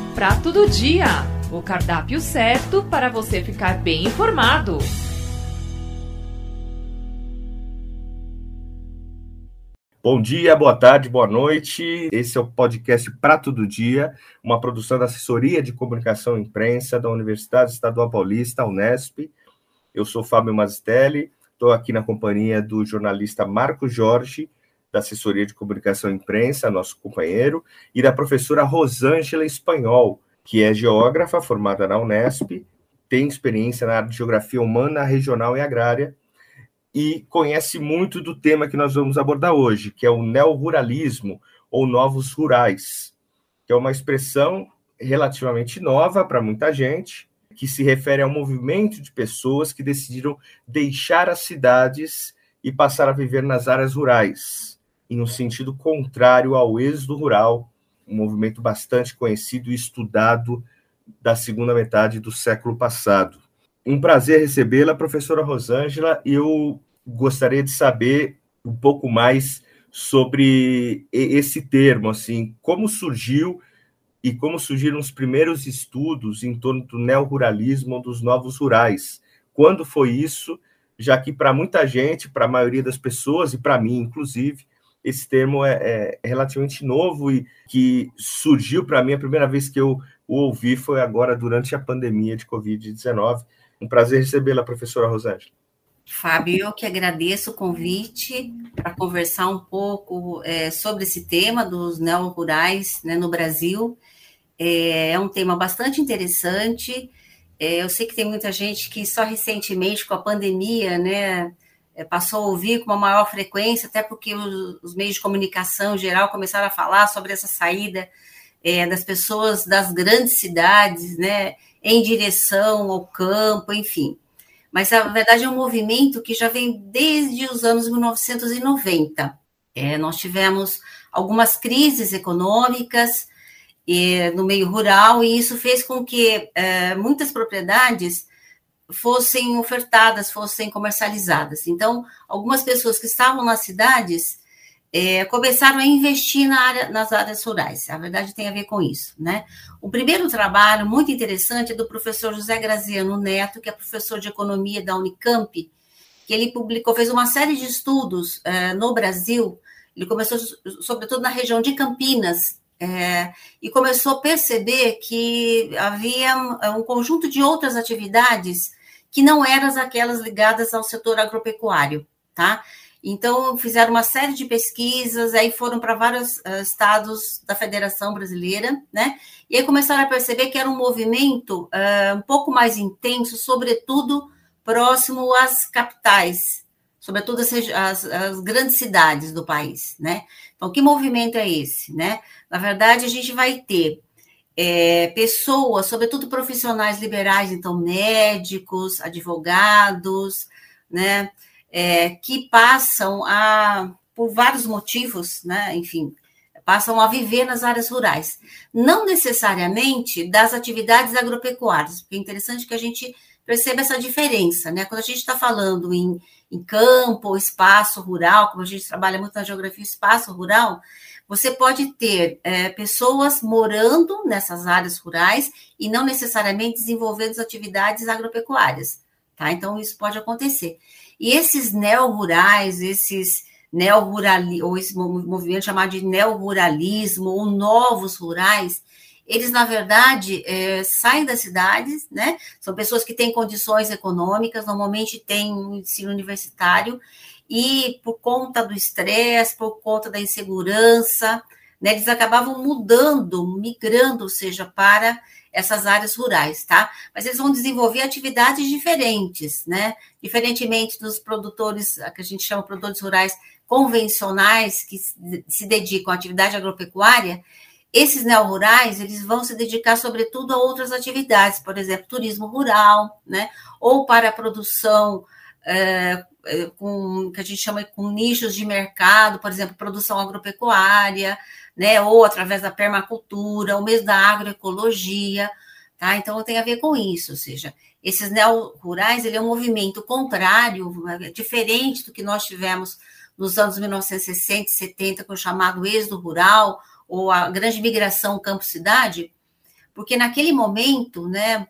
Prato do Dia, o cardápio certo para você ficar bem informado. Bom dia, boa tarde, boa noite. Esse é o podcast Prato do Dia, uma produção da Assessoria de Comunicação e Imprensa da Universidade Estadual Paulista, Unesp. Eu sou Fábio Mastelli, estou aqui na companhia do jornalista Marcos Jorge, da Assessoria de Comunicação e Imprensa, nosso companheiro, e da professora Rosângela Espanhol, que é geógrafa formada na Unesp, tem experiência na área de Geografia Humana, Regional e Agrária, e conhece muito do tema que nós vamos abordar hoje, que é o neoruralismo, ou novos rurais, que é uma expressão relativamente nova para muita gente, que se refere ao movimento de pessoas que decidiram deixar as cidades e passar a viver nas áreas rurais, em um sentido contrário ao êxodo rural, um movimento bastante conhecido e estudado da segunda metade do século passado. Um prazer recebê-la, professora Rosângela, e eu gostaria de saber um pouco mais sobre esse termo, assim, como surgiu e como surgiram os primeiros estudos em torno do neoruralismo, dos novos rurais. Quando foi isso? Já que para muita gente, para a maioria das pessoas, e para mim, inclusive, esse termo é relativamente novo e que surgiu para mim, a primeira vez que eu o ouvi foi agora durante a pandemia de Covid-19. Um prazer recebê-la, professora Rosângela. Fábio, eu que agradeço o convite para conversar um pouco sobre esse tema dos neorrurais, né, no Brasil. É um tema bastante interessante. Eu sei que tem muita gente que só recentemente, com a pandemia, né, passou a ouvir com uma maior frequência, até porque os meios de comunicação em geral começaram a falar sobre essa saída das pessoas das grandes cidades, né, em direção ao campo, enfim. Mas, na verdade, é um movimento que já vem desde os anos 1990. Nós tivemos algumas crises econômicas no meio rural, e isso fez com que muitas propriedades fossem ofertadas, fossem comercializadas. Então, algumas pessoas que estavam nas cidades começaram a investir nas áreas rurais. A verdade tem a ver com isso, né? O primeiro trabalho muito interessante é do professor José Graziano Neto, que é professor de economia da Unicamp, que ele fez uma série de estudos no Brasil. Ele começou, sobretudo, na região de Campinas, e começou a perceber que havia um conjunto de outras atividades que não eram aquelas ligadas ao setor agropecuário, tá? Então, fizeram uma série de pesquisas, aí foram para vários estados da Federação Brasileira, né? E aí começaram a perceber que era um movimento um pouco mais intenso, sobretudo próximo às capitais, sobretudo as grandes cidades do país, né? Então, que movimento é esse, né? Na verdade, a gente vai ter pessoas, sobretudo profissionais liberais, então médicos, advogados, né? Que passam por vários motivos, né? Enfim, passam a viver nas áreas rurais. Não necessariamente das atividades agropecuárias, porque é interessante que a gente perceba essa diferença, né? Quando a gente está falando em campo, espaço rural, como a gente trabalha muito na geografia, espaço rural, você pode ter pessoas morando nessas áreas rurais e não necessariamente desenvolvendo atividades agropecuárias, tá? Então, isso pode acontecer. E esses neorrurais, ou esse movimento chamado de neoruralismo, ou novos rurais, eles, na verdade, saem das cidades, né? São pessoas que têm condições econômicas, normalmente têm um ensino universitário, e por conta do estresse, por conta da insegurança, né, eles acabavam migrando, ou seja, para essas áreas rurais, tá? Mas eles vão desenvolver atividades diferentes, né? Diferentemente dos produtores, que a gente chama de produtores rurais convencionais, que se dedicam à atividade agropecuária, esses neorrurais, eles vão se dedicar, sobretudo, a outras atividades, por exemplo, turismo rural, né? Ou para a produção que a gente chama com nichos de mercado, por exemplo, produção agropecuária, né? Ou através da permacultura, ou mesmo da agroecologia, tá? Então, tem a ver com isso, ou seja, esses neorrurais, ele é um movimento contrário, diferente do que nós tivemos nos anos 1960 e 70, com o chamado êxodo rural, ou a grande migração campo-cidade, porque naquele momento, né,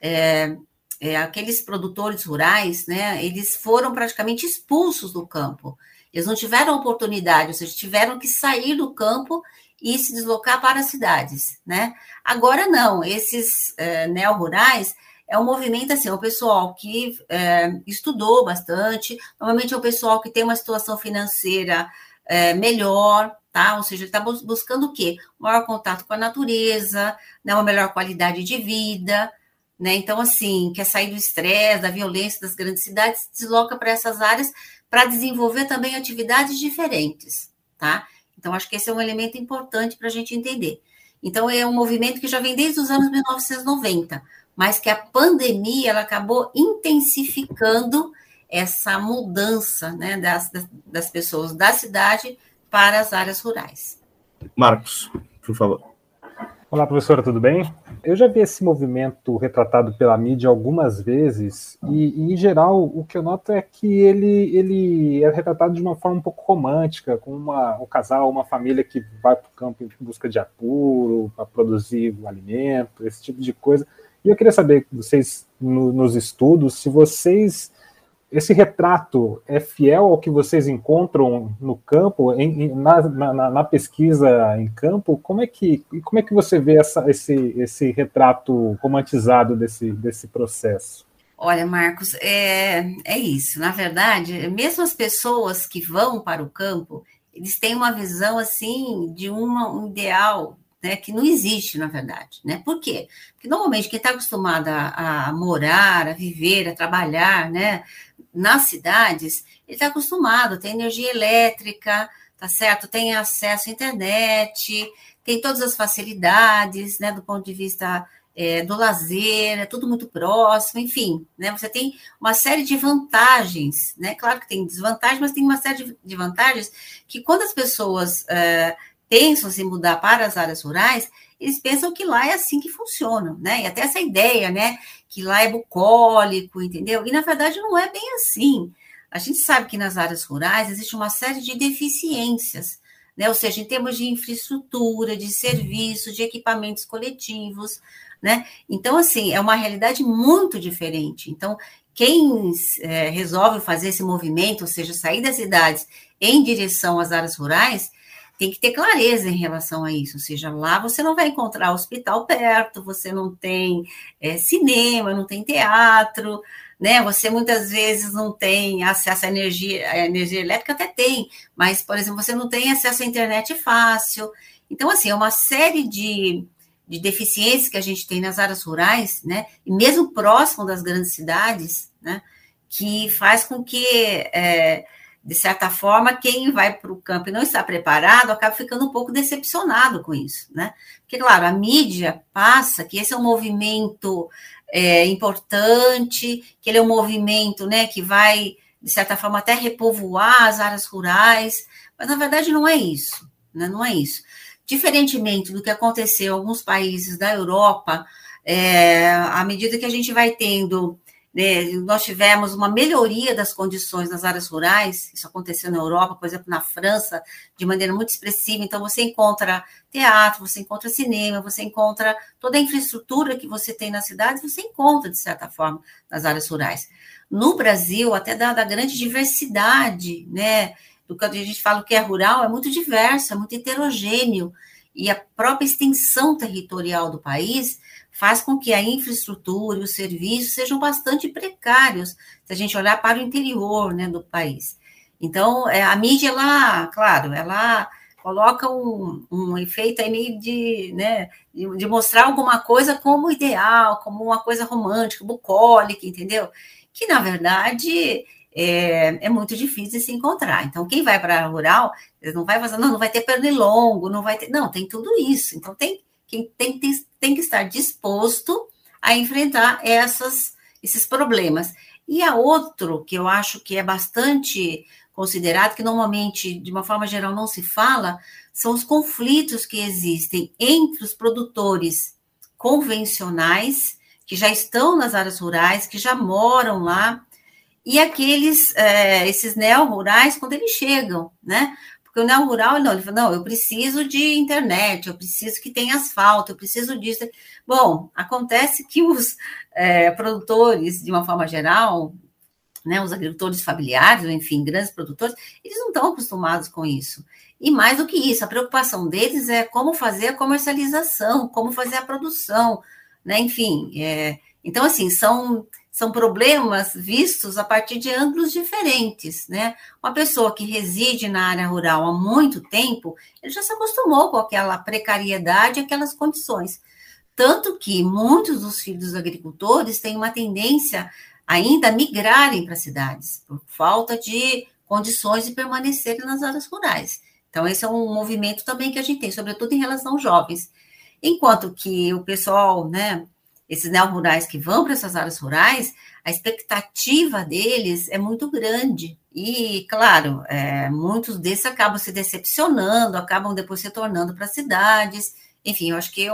aqueles produtores rurais, né, eles foram praticamente expulsos do campo. Eles não tiveram oportunidade, ou seja, tiveram que sair do campo e se deslocar para as cidades, né? Agora não, esses neo-rurais é um movimento assim, é um pessoal que estudou bastante, normalmente é um pessoal que tem uma situação financeira melhor, tá? Ou seja, ele está buscando o quê? Um maior contato com a natureza, né? Uma melhor qualidade de vida, né? Então, assim, quer sair do estresse, da violência das grandes cidades, se desloca para essas áreas para desenvolver também atividades diferentes, tá? Então, acho que esse é um elemento importante para a gente entender. Então, é um movimento que já vem desde os anos 1990, mas que a pandemia ela acabou intensificando essa mudança, né, das pessoas da cidade para as áreas rurais. Marcos, por favor. Olá, professora, tudo bem? Eu já vi esse movimento retratado pela mídia algumas vezes e em geral, o que eu noto é que ele é retratado de uma forma um pouco romântica, com um casal, uma família que vai para o campo em busca de apuro, para produzir o alimento, esse tipo de coisa. E eu queria saber, vocês, nos estudos, se esse retrato é fiel ao que vocês encontram no campo, na pesquisa em campo. Como é que você vê esse retrato romantizado desse processo? Olha, Marcos, é isso. Na verdade, mesmo as pessoas que vão para o campo, eles têm uma visão assim de um ideal, né, que não existe, na verdade, né? Por quê? Porque normalmente quem está acostumado a morar, a viver, a trabalhar, né, nas cidades, ele está acostumado, tem energia elétrica, tá certo? Tem acesso à internet, tem todas as facilidades, né, do ponto de vista do lazer, é tudo muito próximo, enfim, né? Você tem uma série de vantagens, né? Claro que tem desvantagens, mas tem uma série de vantagens que quando as pessoas pensam em se mudar para as áreas rurais, eles pensam que lá é assim que funciona, né? E até essa ideia, né, que lá é bucólico, entendeu? E, na verdade, não é bem assim. A gente sabe que nas áreas rurais existe uma série de deficiências, né? Ou seja, em termos de infraestrutura, de serviços, de equipamentos coletivos, né? Então, assim, é uma realidade muito diferente. Então, quem resolve fazer esse movimento, ou seja, sair das cidades em direção às áreas rurais, tem que ter clareza em relação a isso, ou seja, lá você não vai encontrar hospital perto, você não tem cinema, não tem teatro, né? Você muitas vezes não tem acesso à energia elétrica, até tem, mas, por exemplo, você não tem acesso à internet fácil. Então, assim, é uma série de deficiências que a gente tem nas áreas rurais, né? E mesmo próximo das grandes cidades, né? Que faz com que de certa forma, quem vai para o campo e não está preparado acaba ficando um pouco decepcionado com isso, né? Porque, claro, a mídia passa que esse é um movimento importante, que ele é um movimento, né, que vai, de certa forma, até repovoar as áreas rurais, mas, na verdade, não é isso, né? Não é isso. Diferentemente do que aconteceu em alguns países da Europa, à medida que a gente vai tendo... Nós tivemos uma melhoria das condições nas áreas rurais, isso aconteceu na Europa, por exemplo, na França, de maneira muito expressiva. Então, você encontra teatro, você encontra cinema, você encontra toda a infraestrutura que você tem nas cidades, você encontra, de certa forma, nas áreas rurais. No Brasil, até dada a grande diversidade, né, do que a gente fala que é rural, é muito diverso, é muito heterogêneo, e a própria extensão territorial do país faz com que a infraestrutura e os serviços sejam bastante precários, se a gente olhar para o interior, né, do país. Então, a mídia, ela, claro, ela coloca um efeito aí meio de mostrar alguma coisa como ideal, como uma coisa romântica, bucólica, entendeu? Que, na verdade, é muito difícil de se encontrar. Então, quem vai para a rural, não vai fazer, não vai ter pernilongo, não vai ter... Não, tem tudo isso. Então, quem tem que estar disposto a enfrentar esses problemas. E a outro, que eu acho que é bastante considerado, que normalmente, de uma forma geral, não se fala, são os conflitos que existem entre os produtores convencionais, que já estão nas áreas rurais, que já moram lá, e esses neo-rurais, quando eles chegam, né? Porque o neo-rural, não, ele fala, não, eu preciso de internet, eu preciso que tenha asfalto, eu preciso disso. Bom, acontece que os produtores, de uma forma geral, né, os agricultores familiares, enfim, grandes produtores, eles não estão acostumados com isso. E mais do que isso, a preocupação deles é como fazer a comercialização, como fazer a produção, né, enfim. Então, assim, são problemas vistos a partir de ângulos diferentes, né? Uma pessoa que reside na área rural há muito tempo, ele já se acostumou com aquela precariedade, aquelas condições. Tanto que muitos dos filhos dos agricultores têm uma tendência ainda a migrarem para cidades, por falta de condições de permanecerem nas áreas rurais. Então, esse é um movimento também que a gente tem, sobretudo em relação aos jovens. Enquanto que o pessoal, né, esses neo-rurais que vão para essas áreas rurais, a expectativa deles é muito grande. E, claro, muitos desses acabam se decepcionando, acabam depois se tornando para cidades. Enfim, eu acho que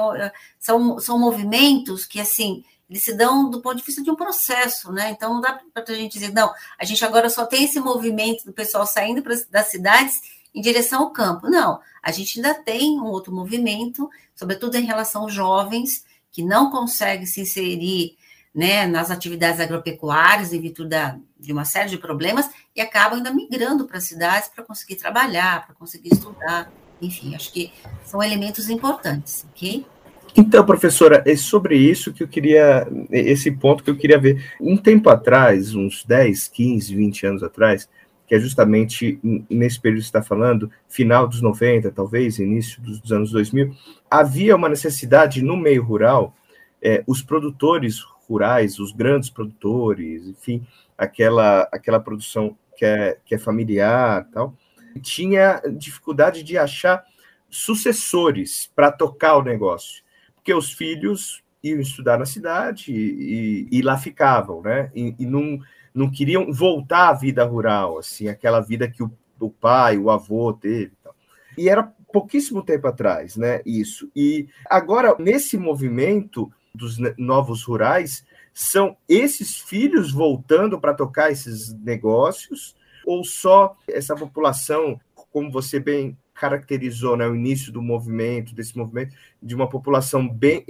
são movimentos que, assim, eles se dão do ponto de vista de um processo, né? Então, não dá para a gente dizer, não, a gente agora só tem esse movimento do pessoal saindo das cidades em direção ao campo. Não, a gente ainda tem um outro movimento, sobretudo em relação aos jovens, que não conseguem se inserir, né, nas atividades agropecuárias em virtude de uma série de problemas e acabam ainda migrando para as cidades para conseguir trabalhar, para conseguir estudar. Enfim, acho que são elementos importantes, ok? Então, professora, é sobre isso que eu queria, esse ponto que eu queria ver. Um tempo atrás, uns 10, 15, 20 anos atrás, que é justamente nesse período que você está falando, final dos 90, talvez, início dos anos 2000, havia uma necessidade no meio rural, os produtores rurais, os grandes produtores, enfim, aquela produção que é familiar, tal, tinha dificuldade de achar sucessores para tocar o negócio, porque os filhos iam estudar na cidade e lá ficavam, né? E não queriam voltar à vida rural, assim, aquela vida que o pai, o avô teve. E era pouquíssimo tempo atrás, né? Isso. E agora, nesse movimento dos novos rurais, são esses filhos voltando para tocar esses negócios, ou só essa população, como você bem caracterizou, né, o início do movimento, desse movimento, de uma população bem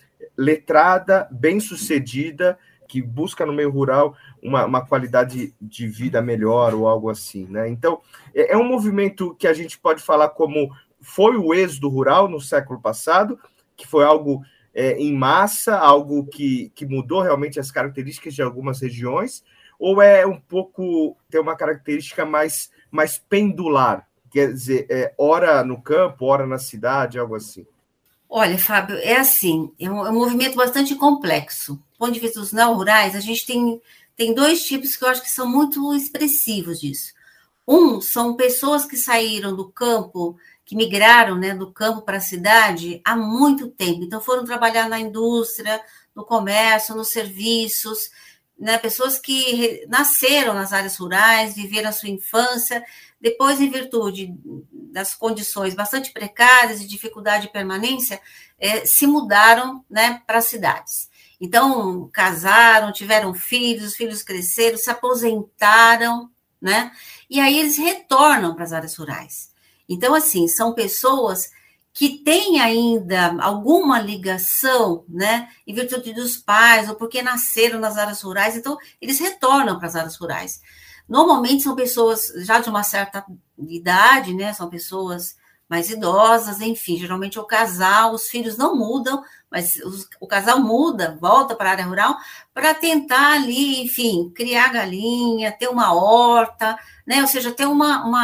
letrada, bem-sucedida, que busca no meio rural uma qualidade de vida melhor ou algo assim, né? Então, é um movimento que a gente pode falar como foi o êxodo rural no século passado, que foi algo em massa, algo que mudou realmente as características de algumas regiões, ou é um pouco, tem uma característica mais pendular, quer dizer, ora no campo, ora na cidade, algo assim? Olha, Fábio, é assim, é um movimento bastante complexo. Do ponto de vista dos neo-rurais, a gente tem dois tipos que eu acho que são muito expressivos disso. Um, são pessoas que saíram do campo, que migraram, né, do campo para a cidade há muito tempo. Então, foram trabalhar na indústria, no comércio, nos serviços, né, pessoas que nasceram nas áreas rurais, viveram a sua infância, depois, em virtude das condições bastante precárias e dificuldade de permanência, se mudaram, né, para as cidades. Então, casaram, tiveram filhos, os filhos cresceram, se aposentaram, né? E aí eles retornam para as áreas rurais. Então, assim, são pessoas que têm ainda alguma ligação, né, em virtude dos pais, ou porque nasceram nas áreas rurais, então eles retornam para as áreas rurais. Normalmente são pessoas já de uma certa idade, né, são pessoas mais idosas, enfim, geralmente é o casal, os filhos não mudam, mas o casal muda, volta para a área rural, para tentar ali, enfim, criar galinha, ter uma horta, né? Ou seja, ter um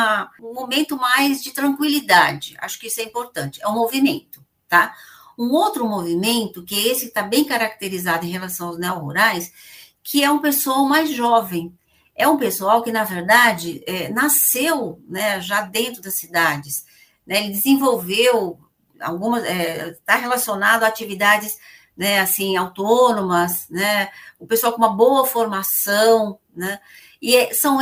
momento mais de tranquilidade. Acho que isso é importante, é um movimento, tá? Um outro movimento, que é esse que está bem caracterizado em relação aos neo-rurais, que é um pessoal mais jovem. É um pessoal que, na verdade, nasceu, né, já dentro das cidades, né? Ele desenvolveu algumas, está relacionado a atividades, né, assim, autônomas, né, o pessoal com uma boa formação, né, e são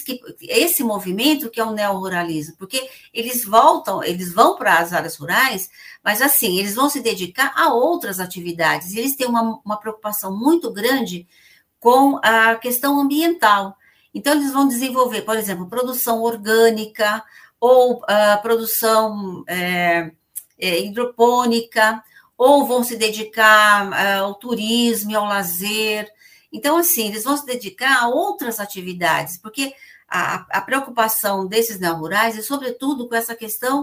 esse movimento que é o neoruralismo, porque eles vão para as áreas rurais, mas assim, eles vão se dedicar a outras atividades, e eles têm uma preocupação muito grande com a questão ambiental. Então, eles vão desenvolver, por exemplo, produção orgânica, ou produção hidropônica, ou vão se dedicar ao turismo e ao lazer. Então, assim, eles vão se dedicar a outras atividades, porque a preocupação desses neorrurais é, sobretudo, com essa questão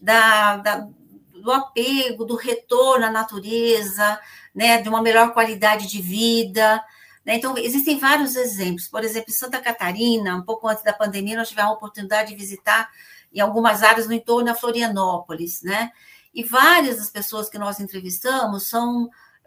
do apego, do retorno à natureza, né, de uma melhor qualidade de vida. Né? Então, existem vários exemplos. Por exemplo, em Santa Catarina, um pouco antes da pandemia, nós tivemos a oportunidade de visitar em algumas áreas no entorno da Florianópolis, né? E várias das pessoas que nós entrevistamos são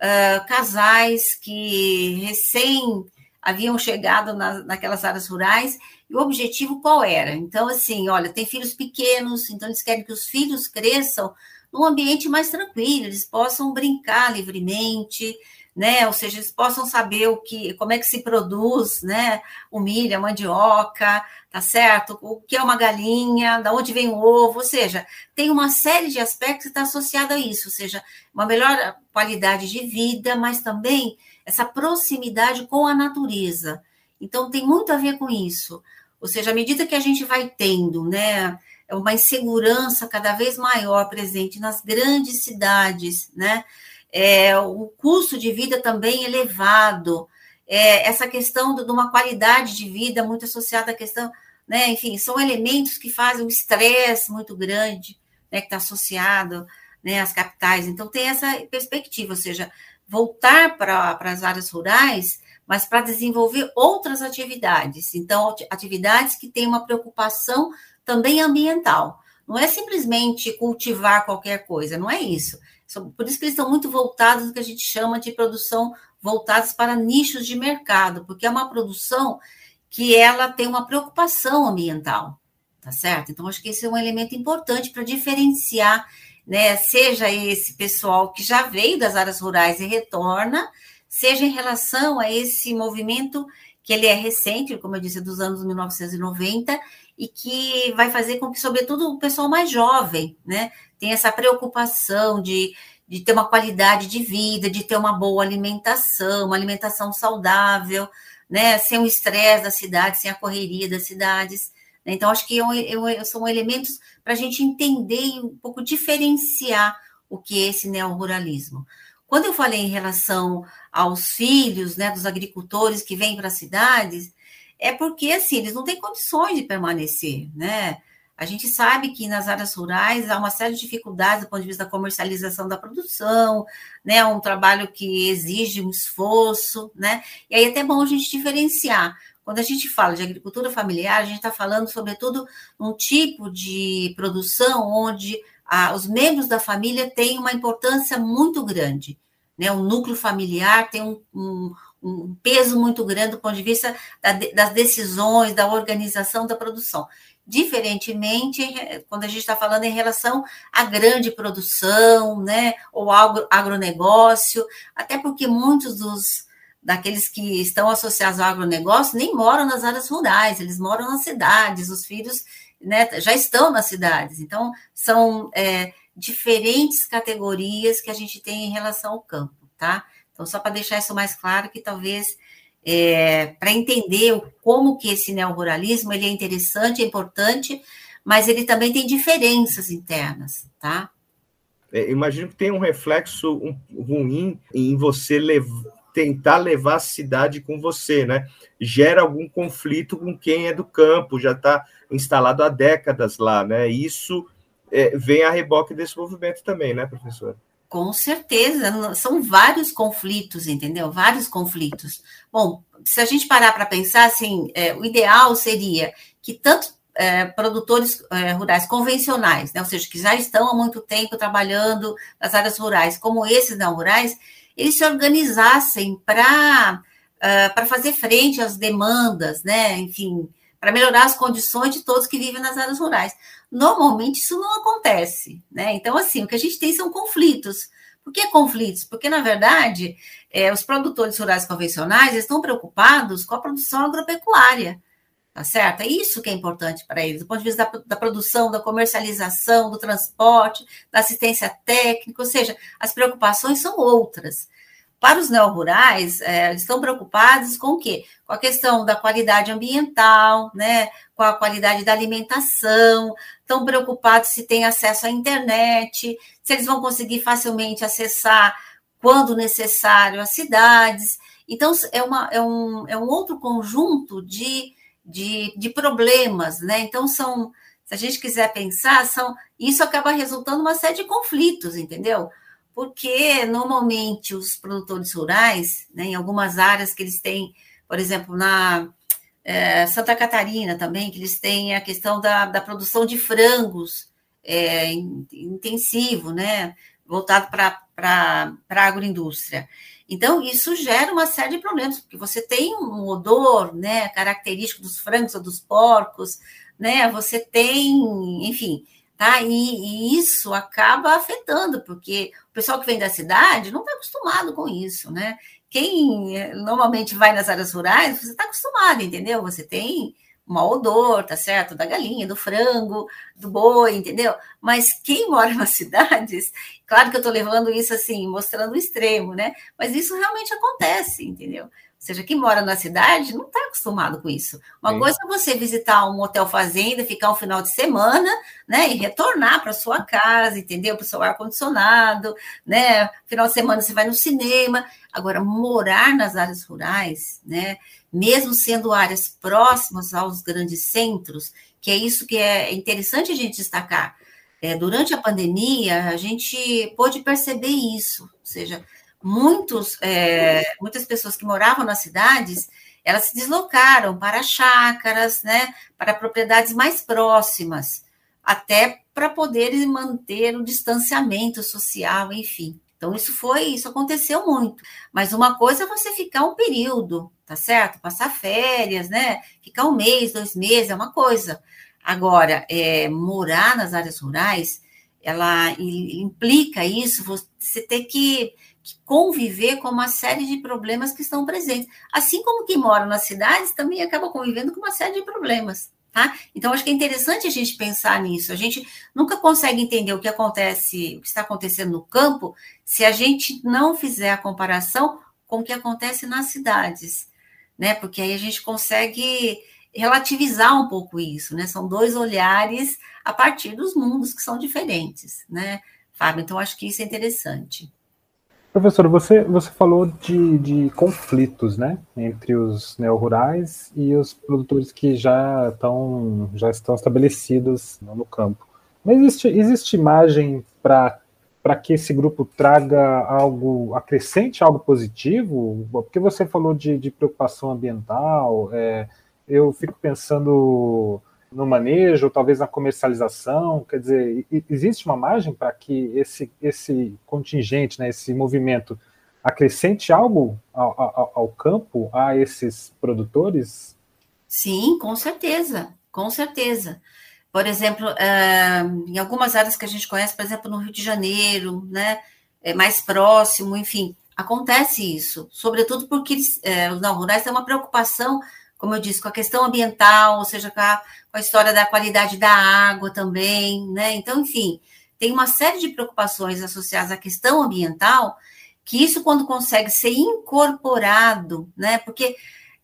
casais que recém haviam chegado naquelas áreas rurais, e o objetivo qual era? Então, assim, olha, tem filhos pequenos, então eles querem que os filhos cresçam num ambiente mais tranquilo, eles possam brincar livremente, né? Ou seja, eles possam saber como é que se produz, né? O milho, a mandioca, tá certo? O que é uma galinha, da onde vem o ovo, ou seja, tem uma série de aspectos que está associado a isso, ou seja, uma melhor qualidade de vida, mas também essa proximidade com a natureza. Então, tem muito a ver com isso. Ou seja, à medida que a gente vai tendo, né, uma insegurança cada vez maior presente nas grandes cidades, né, o custo de vida também elevado, essa questão de uma qualidade de vida muito associada à questão, né, enfim, são elementos que fazem um estresse muito grande, né, que está associado, né, às capitais. Então, tem essa perspectiva, ou seja, voltar para as áreas rurais, mas para desenvolver outras atividades. Então, atividades que têm uma preocupação também ambiental. Não é simplesmente cultivar qualquer coisa, não é isso. Por isso que eles estão muito voltados no que a gente chama de produção voltados para nichos de mercado, porque é uma produção que ela tem uma preocupação ambiental, tá certo? Então, acho que esse é um elemento importante para diferenciar, né, seja esse pessoal que já veio das áreas rurais e retorna, seja em relação a esse movimento que ele é recente, como eu disse, dos anos 1990, e que vai fazer com que, sobretudo, o pessoal mais jovem, né, tenha essa preocupação de ter uma qualidade de vida, de ter uma boa alimentação, uma alimentação saudável, né, sem o estresse da cidade, sem a correria das cidades. Então, acho que são elementos para a gente entender e um pouco diferenciar o que é esse neorruralismo. Quando eu falei em relação aos filhos, né, dos agricultores que vêm para as cidades, é porque, assim, eles não têm condições de permanecer, né? A gente sabe que nas áreas rurais há uma série de dificuldades do ponto de vista da comercialização da produção, né? Um trabalho que exige um esforço, né? E aí é até bom a gente diferenciar. Quando a gente fala de agricultura familiar, a gente está falando, sobretudo, um tipo de produção onde os membros da família têm uma importância muito grande, né? O núcleo familiar tem um peso muito grande do ponto de vista das decisões, da organização da produção. Diferentemente, quando a gente está falando em relação à grande produção, né? Ou agronegócio, até porque muitos daqueles que estão associados ao agronegócio nem moram nas áreas rurais, eles moram nas cidades, os filhos, né, já estão nas cidades. Então, são diferentes categorias que a gente tem em relação ao campo, tá? Então, só para deixar isso mais claro, que talvez, para entender como que esse neorruralismo, ele é interessante, é importante, mas ele também tem diferenças internas, tá? Imagino que tem um reflexo ruim em você tentar levar a cidade com você, né? Gera algum conflito com quem é do campo, já está instalado há décadas lá, né? Isso vem a reboque desse movimento também, né, professora? Com certeza, são vários conflitos, entendeu? Vários conflitos. Bom, se a gente parar para pensar, assim, o ideal seria que tanto produtores rurais convencionais, né, ou seja, que já estão há muito tempo trabalhando nas áreas rurais, como esses não rurais, eles se organizassem para fazer frente às demandas, né, enfim, para melhorar as condições de todos que vivem nas áreas rurais. Normalmente isso não acontece, né? Então, assim, o que a gente tem são conflitos. Por que conflitos? Porque, na verdade, os produtores rurais convencionais estão preocupados com a produção agropecuária, tá certo? É isso que é importante para eles, do ponto de vista da produção, da comercialização, do transporte, da assistência técnica, ou seja, as preocupações são outras. Para os neorrurais, estão preocupados com o quê? Com a questão da qualidade ambiental, né? Com a qualidade da alimentação, estão preocupados se tem acesso à internet, se eles vão conseguir facilmente acessar, quando necessário, as cidades. Então, é um outro conjunto de problemas, né? Então, se a gente quiser pensar, isso acaba resultando uma série de conflitos, entendeu? Porque, normalmente, os produtores rurais, né, em algumas áreas que eles têm, por exemplo, na Santa Catarina também, que eles têm a questão da produção de frangos intensivo, né, voltado para a agroindústria. Então, isso gera uma série de problemas, porque você tem um odor, né, característico dos frangos ou dos porcos, né, você tem, enfim, tá? E isso acaba afetando, porque o pessoal que vem da cidade não está acostumado com isso, né? Quem normalmente vai nas áreas rurais, você está acostumado, entendeu? Você tem um mau odor, tá certo? Da galinha, do frango, do boi, entendeu? Mas quem mora nas cidades, claro que eu estou levando isso assim, mostrando o extremo, né? Mas isso realmente acontece, entendeu? Ou seja, quem mora na cidade não está acostumado com isso. Uma coisa é você visitar um hotel fazenda, ficar um final de semana, né, e retornar para sua casa, entendeu? Para o seu ar-condicionado, né? Final de semana você vai no cinema. Agora, morar nas áreas rurais, né, mesmo sendo áreas próximas aos grandes centros, que é isso que é interessante a gente destacar. Durante a pandemia, a gente pôde perceber isso, ou seja, muitas pessoas que moravam nas cidades, elas se deslocaram para chácaras, né, para propriedades mais próximas, até para poderem manter o distanciamento social, enfim. Então, isso aconteceu muito. Mas uma coisa é você ficar um período, tá certo? Passar férias, né? Ficar 1 mês, 2 meses, é uma coisa. Agora, morar nas áreas rurais, ela implica isso, você ter que conviver com uma série de problemas que estão presentes. Assim como quem mora nas cidades também acaba convivendo com uma série de problemas, tá? Então, acho que é interessante a gente pensar nisso. A gente nunca consegue entender o que está acontecendo no campo, se a gente não fizer a comparação com o que acontece nas cidades, né? Porque aí a gente consegue relativizar um pouco isso, né? São 2 olhares a partir dos mundos que são diferentes, né, Fábio? Então, acho que isso é interessante. Professor, você falou de conflitos, né, entre os neo-rurais e os produtores que já estão estabelecidos no campo. Mas existe margem para que esse grupo traga algo, acrescente algo positivo? Porque você falou de preocupação ambiental, eu fico pensando no manejo, talvez na comercialização, quer dizer, existe uma margem para que esse contingente, né, esse movimento, acrescente algo ao campo, a esses produtores? Sim, com certeza, com certeza. Por exemplo, em algumas áreas que a gente conhece, por exemplo, no Rio de Janeiro, né, mais próximo, enfim, acontece isso, sobretudo porque os não-rurais têm uma preocupação, como eu disse, com a questão ambiental, ou seja, com a história da qualidade da água também, né? Então, enfim, tem uma série de preocupações associadas à questão ambiental, que isso, quando consegue ser incorporado, né? Porque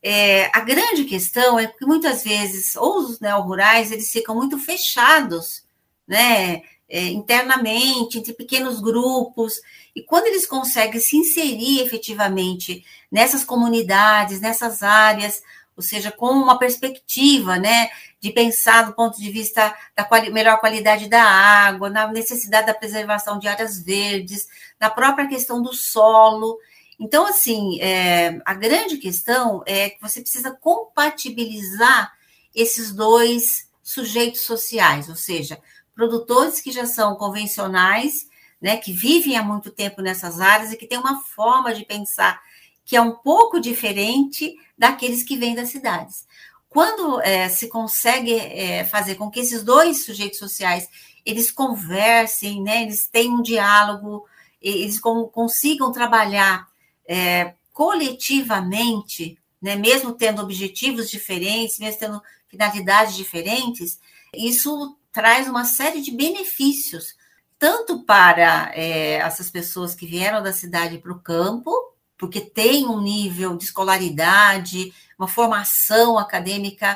a grande questão é que, muitas vezes, ou os neo-rurais, eles ficam muito fechados, né? Internamente, entre pequenos grupos, e quando eles conseguem se inserir efetivamente nessas comunidades, nessas áreas, ou seja, com uma perspectiva, né, de pensar do ponto de vista da melhor qualidade da água, na necessidade da preservação de áreas verdes, na própria questão do solo. Então, assim, a grande questão é que você precisa compatibilizar esses 2 sujeitos sociais, ou seja, produtores que já são convencionais, né, que vivem há muito tempo nessas áreas e que têm uma forma de pensar que é um pouco diferente daqueles que vêm das cidades. Quando se consegue fazer com que esses 2 sujeitos sociais, eles conversem, né, eles tenham um diálogo, eles consigam trabalhar coletivamente, né, mesmo tendo objetivos diferentes, mesmo tendo finalidades diferentes, isso traz uma série de benefícios, tanto para essas pessoas que vieram da cidade para o campo, porque tem um nível de escolaridade, uma formação acadêmica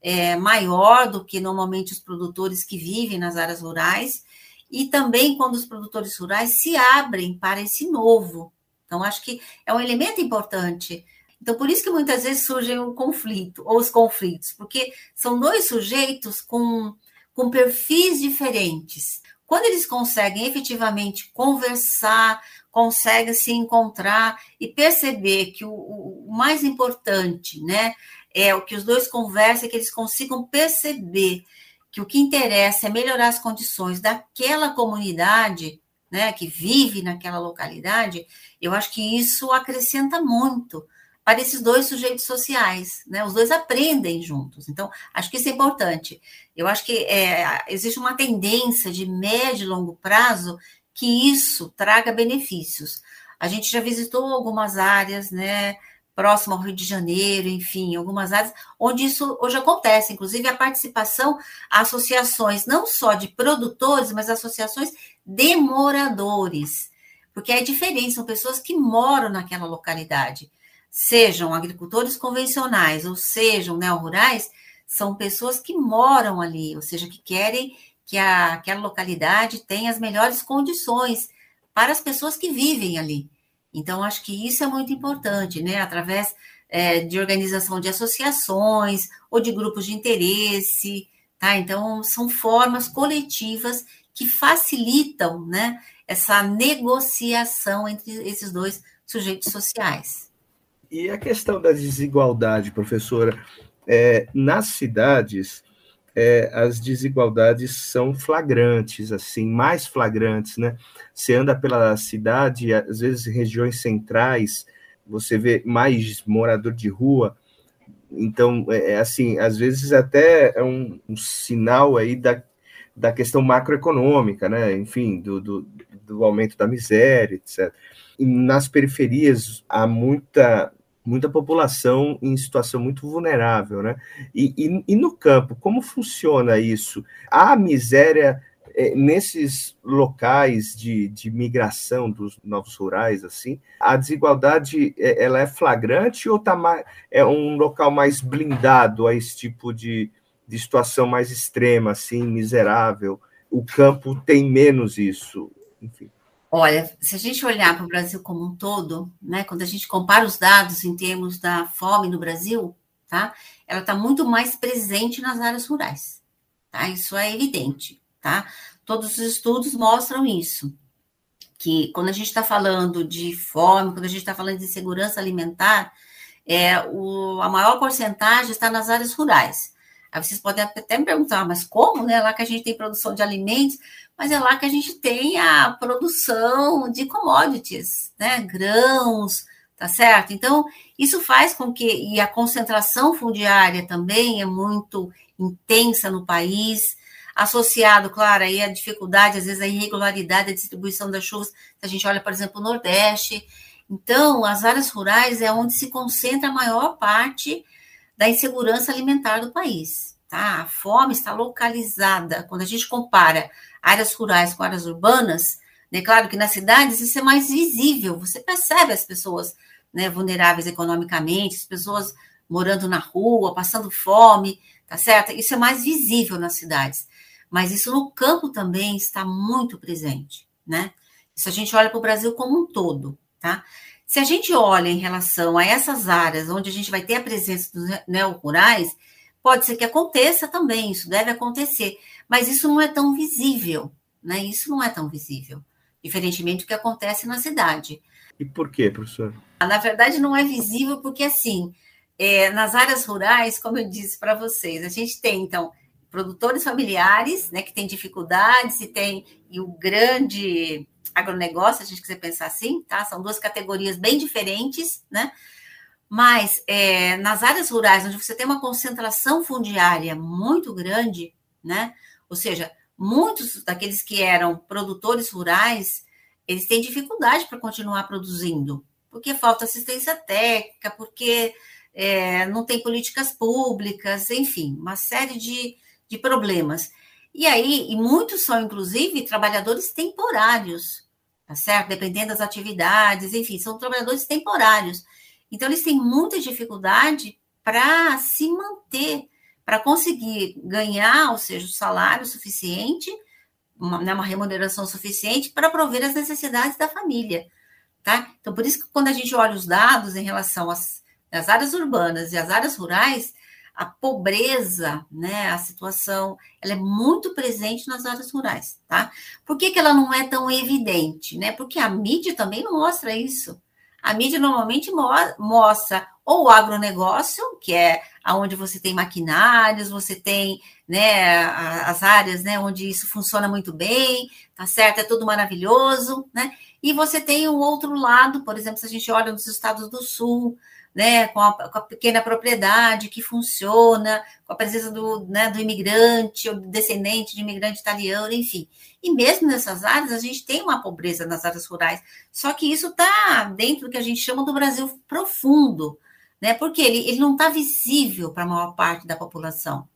maior do que normalmente os produtores que vivem nas áreas rurais, e também quando os produtores rurais se abrem para esse novo. Então, acho que é um elemento importante. Então, por isso que muitas vezes surgem o conflito, ou os conflitos, porque são dois sujeitos com perfis diferentes. Quando eles conseguem efetivamente conversar, conseguem se encontrar e perceber que o mais importante, né, é o que os dois conversam, é que eles consigam perceber que o que interessa é melhorar as condições daquela comunidade, né, que vive naquela localidade, eu acho que isso acrescenta muito para esses dois sujeitos sociais, né? Os dois aprendem juntos. Então, acho que isso é importante. Eu acho que existe uma tendência de médio e longo prazo que isso traga benefícios. A gente já visitou algumas áreas, né, próximo ao Rio de Janeiro, enfim, algumas áreas onde isso hoje acontece, inclusive a participação, associações não só de produtores, mas associações de moradores, porque é diferente, são pessoas que moram naquela localidade, sejam agricultores convencionais ou sejam neo-rurais, são pessoas que moram ali, ou seja, que querem que aquela localidade tenha as melhores condições para as pessoas que vivem ali. Então, acho que isso é muito importante, né? Através de organização de associações ou de grupos de interesse, tá? Então, são formas coletivas que facilitam, né, essa negociação entre esses dois sujeitos sociais. E a questão da desigualdade, professora, nas cidades, as desigualdades são flagrantes, assim, mais flagrantes, né? Você anda pela cidade, às vezes regiões centrais, você vê mais morador de rua, então, assim, às vezes até é um sinal aí da questão macroeconômica, né? Enfim, do aumento da miséria, etc. E nas periferias há muita população em situação muito vulnerável, né? E no campo, como funciona isso? Há miséria nesses locais de migração dos novos rurais, assim? A desigualdade, ela é flagrante ou é um local mais blindado a esse tipo de situação mais extrema, assim, miserável? O campo tem menos isso, enfim. Olha, se a gente olhar para o Brasil como um todo, né, quando a gente compara os dados em termos da fome no Brasil, tá, ela está muito mais presente nas áreas rurais, tá? Isso é evidente, tá? Todos os estudos mostram isso, que quando a gente está falando de fome, quando a gente está falando de segurança alimentar, a maior porcentagem está nas áreas rurais. Aí vocês podem até me perguntar, mas como, né? É lá que a gente tem produção de alimentos, mas é lá que a gente tem a produção de commodities, né? Grãos, tá certo? Então, isso faz com que, e a concentração fundiária também é muito intensa no país, associado, claro, aí a dificuldade, às vezes a irregularidade da distribuição das chuvas, se a gente olha, por exemplo, o Nordeste. Então, as áreas rurais é onde se concentra a maior parte da insegurança alimentar do país, tá? A fome está localizada. Quando a gente compara áreas rurais com áreas urbanas, né, claro que nas cidades isso é mais visível, você percebe as pessoas, né, vulneráveis economicamente, as pessoas morando na rua, passando fome, tá certo? Isso é mais visível nas cidades, mas isso no campo também está muito presente, né? Isso a gente olha para o Brasil como um todo, tá? Se a gente olha em relação a essas áreas onde a gente vai ter a presença dos neo-rurais, pode ser que aconteça também, isso deve acontecer, mas isso não é tão visível, né? Isso não é tão visível, diferentemente do que acontece na cidade. E por quê, professor? Na verdade, não é visível porque, assim, nas áreas rurais, como eu disse para vocês, a gente tem, então, produtores familiares, né, que têm dificuldades e o grande agronegócio, se a gente quiser pensar assim, tá? São duas categorias bem diferentes, né? Mas nas áreas rurais, onde você tem uma concentração fundiária muito grande, né? Ou seja, muitos daqueles que eram produtores rurais, eles têm dificuldade para continuar produzindo, porque falta assistência técnica, porque não tem políticas públicas, enfim, uma série de problemas. E aí, muitos são, inclusive, trabalhadores temporários, tá certo? Dependendo das atividades, enfim, são trabalhadores temporários. Então, eles têm muita dificuldade para se manter, para conseguir ganhar, ou seja, o salário suficiente, uma remuneração suficiente para prover as necessidades da família, tá? Então, por isso que quando a gente olha os dados em relação às áreas urbanas e às áreas rurais, a pobreza, né, a situação, ela é muito presente nas áreas rurais, tá? Por que ela não é tão evidente, né? Porque a mídia também não mostra isso. A mídia normalmente mostra ou o agronegócio, que é onde você tem maquinários, você tem, né, as áreas, né, onde isso funciona muito bem, tá certo? É tudo maravilhoso, né? E você tem o outro lado, por exemplo, se a gente olha nos estados do sul, né, com a pequena propriedade que funciona, com a presença do imigrante, ou descendente de imigrante italiano, enfim. E mesmo nessas áreas, a gente tem uma pobreza nas áreas rurais, só que isso está dentro do que a gente chama do Brasil profundo, né, porque ele não está visível para a maior parte da população.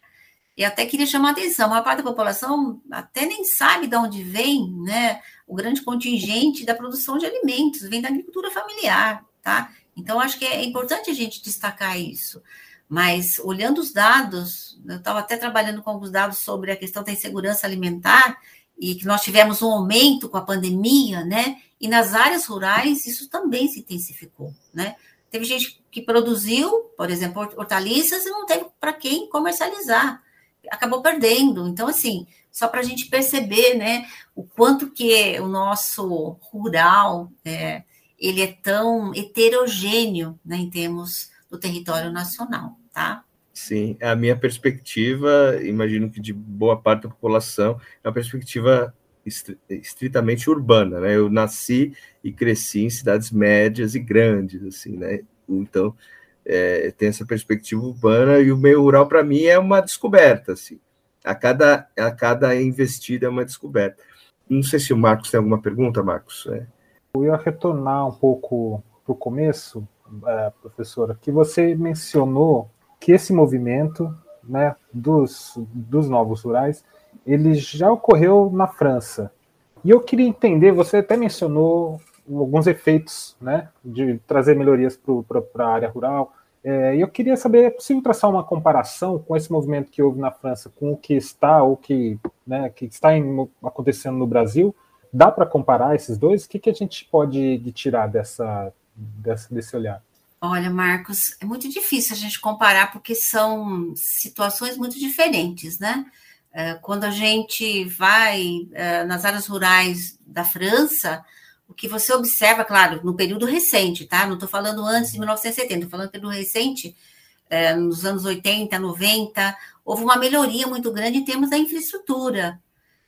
E até queria chamar a atenção, a maior parte da população até nem sabe de onde vem, né, o grande contingente da produção de alimentos, vem da agricultura familiar, tá? Então, acho que é importante a gente destacar isso. Mas, olhando os dados, eu estava até trabalhando com alguns dados sobre a questão da insegurança alimentar, e que nós tivemos um aumento com a pandemia, né? E nas áreas rurais, isso também se intensificou, né? Teve gente que produziu, por exemplo, hortaliças e não teve para quem comercializar. Acabou perdendo. Então, assim, só para a gente perceber, né? O quanto que o nosso rural... ele é tão heterogêneo, né, em termos do território nacional, tá? Sim, a minha perspectiva, imagino que de boa parte da população, é uma perspectiva estritamente urbana, né? Eu nasci e cresci em cidades médias e grandes, assim, né? Então, tem essa perspectiva urbana, e o meio rural, para mim, é uma descoberta, assim. A cada investida é uma descoberta. Não sei se o Marcos tem alguma pergunta, Marcos. Eu ia retornar um pouco para o começo, professora, que você mencionou que esse movimento, né, dos novos rurais, ele já ocorreu na França. E eu queria entender, você até mencionou alguns efeitos, né, de trazer melhorias para a área rural, e eu queria saber, é possível traçar uma comparação com esse movimento que houve na França com o que está, ou que está acontecendo no Brasil? Dá para comparar esses dois? O que a gente pode tirar desse olhar? Olha, Marcos, é muito difícil a gente comparar, porque são situações muito diferentes, né? Quando a gente vai nas áreas rurais da França, o que você observa, claro, no período recente, tá? Não estou falando antes de 1970, estou falando do período recente, nos anos 80, 90, houve uma melhoria muito grande em termos da infraestrutura.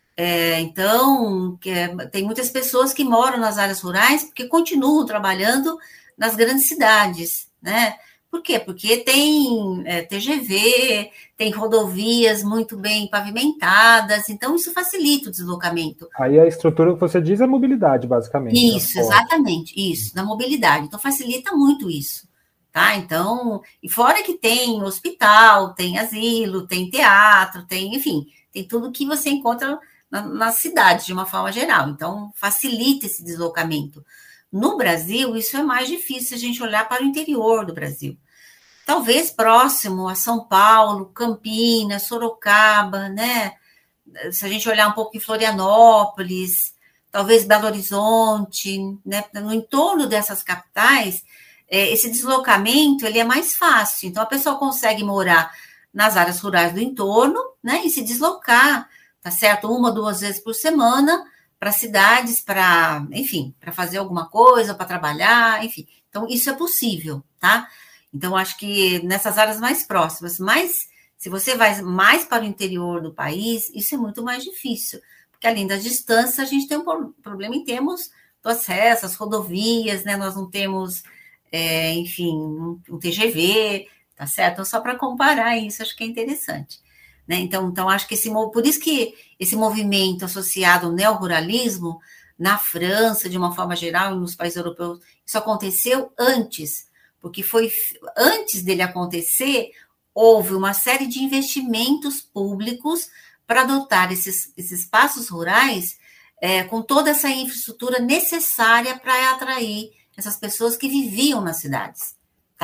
Então, tem muitas pessoas que moram nas áreas rurais porque continuam trabalhando nas grandes cidades, né? Por quê? Porque tem TGV, tem rodovias muito bem pavimentadas, então isso facilita o deslocamento. Aí a estrutura que você diz é mobilidade, basicamente. Isso, exatamente, isso, na mobilidade. Então, facilita muito isso, tá? Então, e fora que tem hospital, tem asilo, tem teatro, enfim, tem tudo que você encontra nas cidades, de uma forma geral. Então, facilita esse deslocamento. No Brasil, isso é mais difícil a gente olhar para o interior do Brasil. Talvez próximo a São Paulo, Campinas, Sorocaba, né? Se a gente olhar um pouco em Florianópolis, talvez Belo Horizonte, né? No entorno dessas capitais, esse deslocamento ele é mais fácil. Então, a pessoa consegue morar nas áreas rurais do entorno, né? E se deslocar, tá certo? 1 ou 2 vezes por semana para cidades, enfim, para fazer alguma coisa, para trabalhar, enfim. Então, isso é possível, tá? Então, acho que nessas áreas mais próximas, mas se você vai mais para o interior do país, isso é muito mais difícil, porque além das distâncias, a gente tem um problema em termos do acesso, as rodovias, né? Nós não temos, enfim, um TGV, tá certo? Então, só para comparar isso, acho que é interessante. Né? Então, acho que por isso que esse movimento associado ao neoruralismo, na França, de uma forma geral, e nos países europeus, isso aconteceu antes, porque foi antes dele acontecer, houve uma série de investimentos públicos para adotar esses espaços rurais com toda essa infraestrutura necessária para atrair essas pessoas que viviam nas cidades. Tá?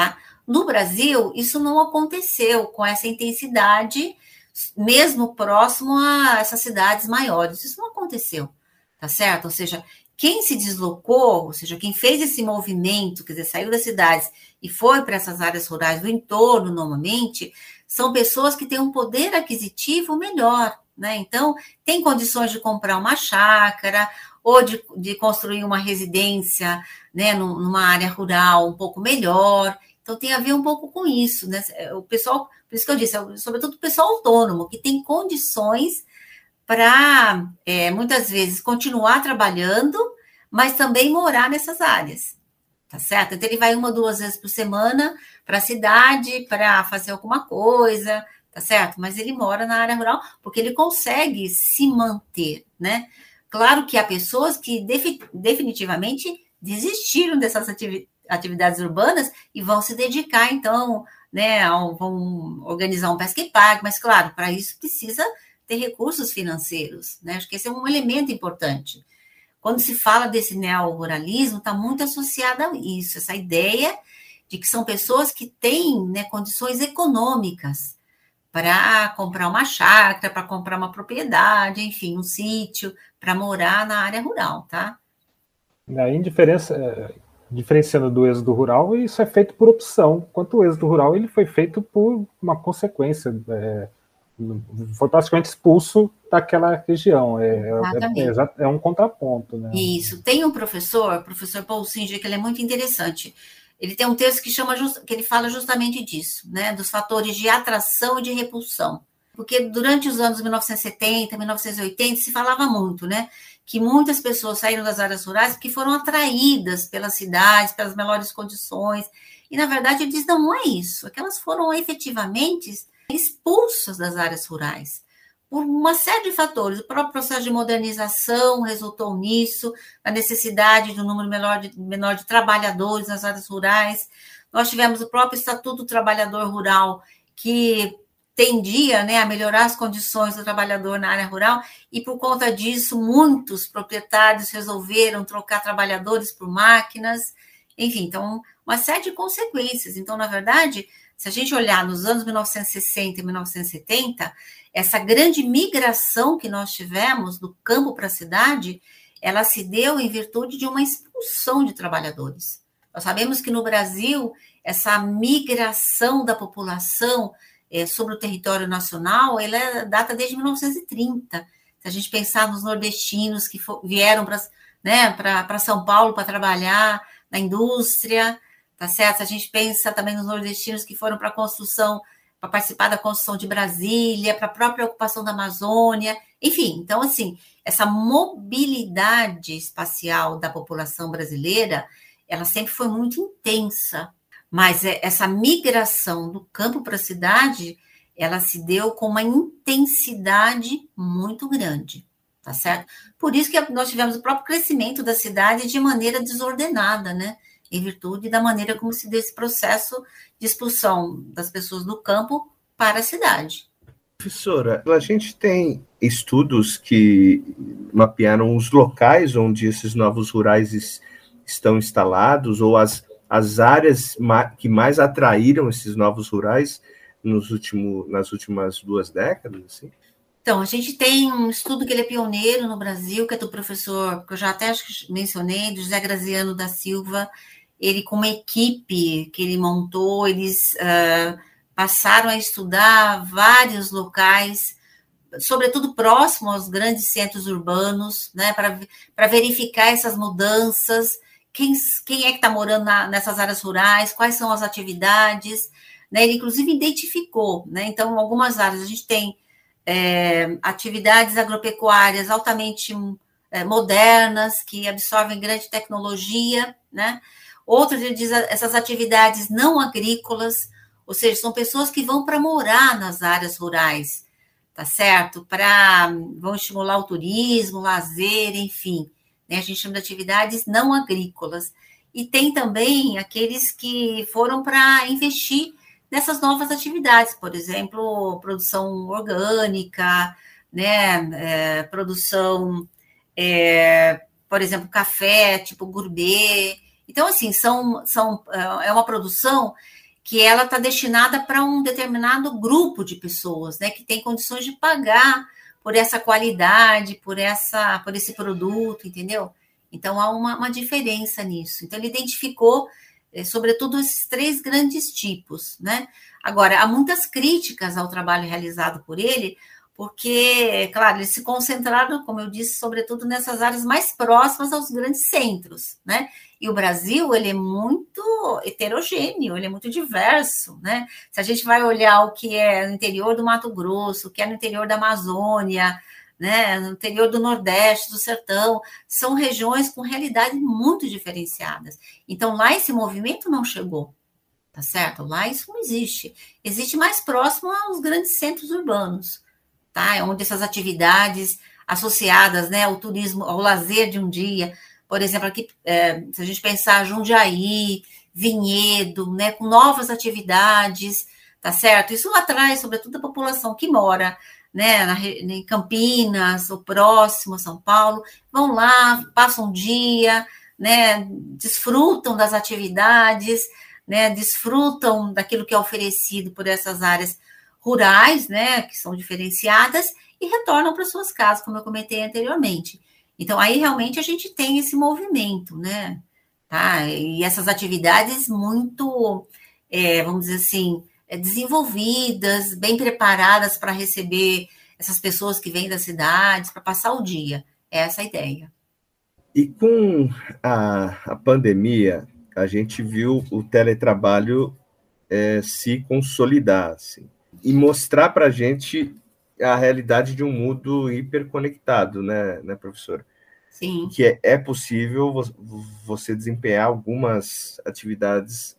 No Brasil, isso não aconteceu com essa intensidade, mesmo próximo a essas cidades maiores. Isso não aconteceu, tá certo? Ou seja, quem se deslocou, ou seja, quem fez esse movimento, quer dizer, saiu das cidades e foi para essas áreas rurais do entorno, normalmente, são pessoas que têm um poder aquisitivo melhor, né? Então, tem condições de comprar uma chácara ou de construir uma residência, né, numa área rural um pouco melhor. Então, tem a ver um pouco com isso, né? O pessoal, por isso que eu disse, sobretudo o pessoal autônomo, que tem condições para, muitas vezes, continuar trabalhando, mas também morar nessas áreas, tá certo? Então, ele vai 1 ou 2 vezes por semana para a cidade, para fazer alguma coisa, tá certo? Mas ele mora na área rural, porque ele consegue se manter, né? Claro que há pessoas que definitivamente desistiram dessas atividades urbanas e vão se dedicar, então, né, vão organizar um pesca e pague, mas, claro, para isso precisa ter recursos financeiros, né? Acho que esse é um elemento importante. Quando se fala desse neoruralismo, está muito associada a isso, essa ideia de que são pessoas que têm, né, condições econômicas para comprar uma chácara, para comprar uma propriedade, enfim, um sítio, para morar na área rural, tá? Aí, diferenciando do êxodo rural, isso é feito por opção, enquanto o êxodo rural ele foi feito por uma consequência, foi praticamente expulso daquela região, é um contraponto, né? Isso, tem um professor Paul Singer, que ele é muito interessante. Ele tem um texto que ele fala justamente disso, né, dos fatores de atração e de repulsão. Porque durante os anos 1970, 1980, se falava muito, né, que muitas pessoas saíram das áreas rurais porque foram atraídas pelas cidades, pelas melhores condições. E, na verdade, ele diz, não é isso, é que elas foram efetivamente expulsas das áreas rurais por uma série de fatores. O próprio processo de modernização resultou nisso, a necessidade de um número menor de trabalhadores nas áreas rurais. Nós tivemos o próprio Estatuto do Trabalhador Rural, que tendia, né, a melhorar as condições do trabalhador na área rural, e por conta disso, muitos proprietários resolveram trocar trabalhadores por máquinas, enfim, então, uma série de consequências. Então, na verdade, se a gente olhar nos anos 1960 e 1970, essa grande migração que nós tivemos do campo para a cidade, ela se deu em virtude de uma expulsão de trabalhadores. Nós sabemos que no Brasil, essa migração da população sobre o território nacional, ela data desde 1930. Se a gente pensar nos nordestinos que vieram para São Paulo para trabalhar na indústria, tá certo? A gente pensa também nos nordestinos que foram para a construção, para participar da construção de Brasília, para a própria ocupação da Amazônia, enfim. Então, assim, essa mobilidade espacial da população brasileira, ela sempre foi muito intensa, mas essa migração do campo para a cidade, ela se deu com uma intensidade muito grande, tá certo? Por isso que nós tivemos o próprio crescimento da cidade de maneira desordenada, né? Em virtude da maneira como se deu esse processo de expulsão das pessoas do campo para a cidade. Professora, a gente tem estudos que mapearam os locais onde esses novos rurais estão instalados, ou as áreas que mais atraíram esses novos rurais nas últimas 2 décadas, assim? Então, a gente tem um estudo que ele é pioneiro no Brasil, que é do professor, que eu já até acho que mencionei, do José Graziano da Silva. Ele, com uma equipe que ele montou, eles passaram a estudar vários locais, sobretudo próximo aos grandes centros urbanos, né, para verificar essas mudanças, quem é que está morando nessas áreas rurais, quais são as atividades, né? Ele, inclusive, identificou, né? Então, algumas áreas a gente tem atividades agropecuárias altamente modernas, que absorvem grande tecnologia, né? Outras, ele diz, essas atividades não agrícolas, ou seja, são pessoas que vão para morar nas áreas rurais, tá certo? Vão estimular o turismo, o lazer, enfim, né? A gente chama de atividades não agrícolas. E tem também aqueles que foram para investir nessas novas atividades, por exemplo, produção orgânica, né? Produção, por exemplo, café, tipo gourmet. Então, assim, é uma produção que ela está destinada para um determinado grupo de pessoas, né, que tem condições de pagar por essa qualidade, por esse produto, entendeu? Então, há uma diferença nisso. Então, ele identificou, sobretudo, esses 3 grandes tipos, né? Agora, há muitas críticas ao trabalho realizado por ele, porque, claro, eles se concentraram, como eu disse, sobretudo nessas áreas mais próximas aos grandes centros, né? E o Brasil, ele é muito heterogêneo, ele é muito diverso, né? Se a gente vai olhar o que é no interior do Mato Grosso, o que é no interior da Amazônia, né, no interior do Nordeste, do Sertão, são regiões com realidades muito diferenciadas. Então, lá esse movimento não chegou, tá certo? Lá isso não existe. Existe mais próximo aos grandes centros urbanos, tá? É onde essas atividades associadas, né, ao turismo, ao lazer de um dia, por exemplo, aqui, se a gente pensar Jundiaí, Vinhedo, né, com novas atividades, tá certo? Isso atrai, sobretudo, a população que mora, né, em Campinas, ou próximo a São Paulo, vão lá, passam um dia, né, desfrutam das atividades, né, desfrutam daquilo que é oferecido por essas áreas rurais, né, que são diferenciadas, e retornam para suas casas, como eu comentei anteriormente. Então, aí realmente a gente tem esse movimento, né, tá? E essas atividades muito, vamos dizer assim, desenvolvidas, bem preparadas para receber essas pessoas que vêm das cidades, para passar o dia. É essa a ideia. E com a pandemia, a gente viu o teletrabalho se consolidar, assim, e mostrar para a gente a realidade de um mundo hiperconectado, né, professora? Sim. Que é possível você desempenhar algumas atividades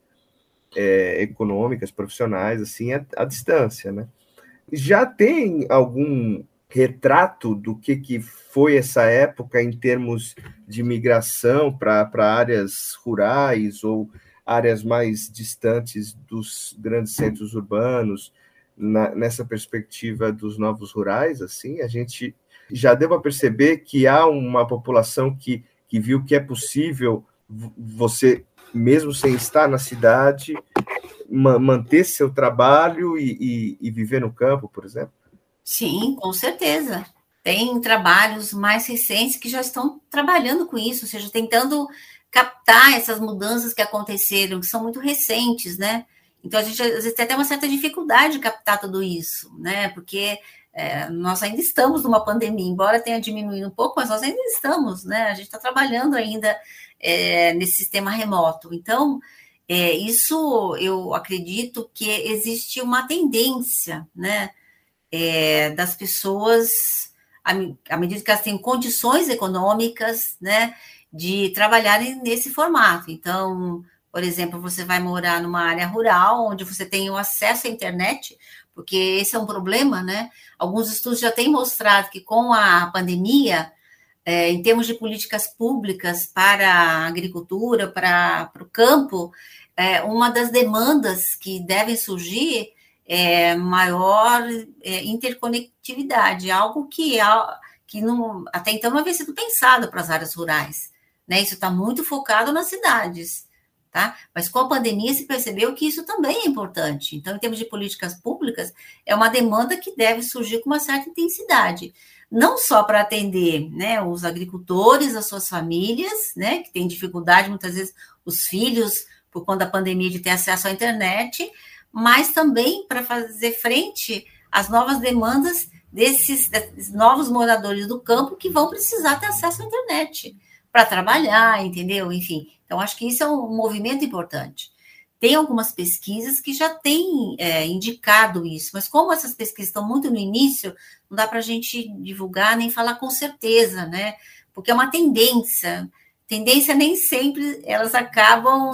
econômicas, profissionais, assim, à distância, né? Já tem algum retrato do que foi essa época em termos de migração para áreas rurais ou áreas mais distantes dos grandes centros urbanos, nessa perspectiva dos novos rurais? Assim, a gente já deu para perceber que há uma população que viu que é possível você, mesmo sem estar na cidade, manter seu trabalho e viver no campo, por exemplo? Sim, com certeza. Tem trabalhos mais recentes que já estão trabalhando com isso, ou seja, tentando captar essas mudanças que aconteceram, que são muito recentes, né? Então, a gente às vezes tem até uma certa dificuldade de captar tudo isso, né? Porque nós ainda estamos numa pandemia, embora tenha diminuído um pouco, mas nós ainda estamos, né? A gente está trabalhando ainda nesse sistema remoto. Então, isso eu acredito que existe uma tendência, né? Das pessoas, à medida que elas têm condições econômicas, né, de trabalharem nesse formato. Então, por exemplo, você vai morar numa área rural, onde você tem o acesso à internet, porque esse é um problema, né? Alguns estudos já têm mostrado que com a pandemia, em termos de políticas públicas para a agricultura, para o campo, uma das demandas que devem surgir maior interconectividade, algo que não, até então não havia sido pensado para as áreas rurais, né? Isso está muito focado nas cidades, tá? Mas com a pandemia se percebeu que isso também é importante. Então, em termos de políticas públicas, é uma demanda que deve surgir com uma certa intensidade, não só para atender, né, os agricultores, as suas famílias, né, que têm dificuldade, muitas vezes, os filhos, por conta da pandemia, de ter acesso à internet, mas também para fazer frente às novas demandas desses novos moradores do campo que vão precisar ter acesso à internet para trabalhar, entendeu? Enfim, então acho que isso é um movimento importante. Tem algumas pesquisas que já têm indicado isso, mas como essas pesquisas estão muito no início, não dá para a gente divulgar nem falar com certeza, né? Porque é uma tendência. Tendência nem sempre elas acabam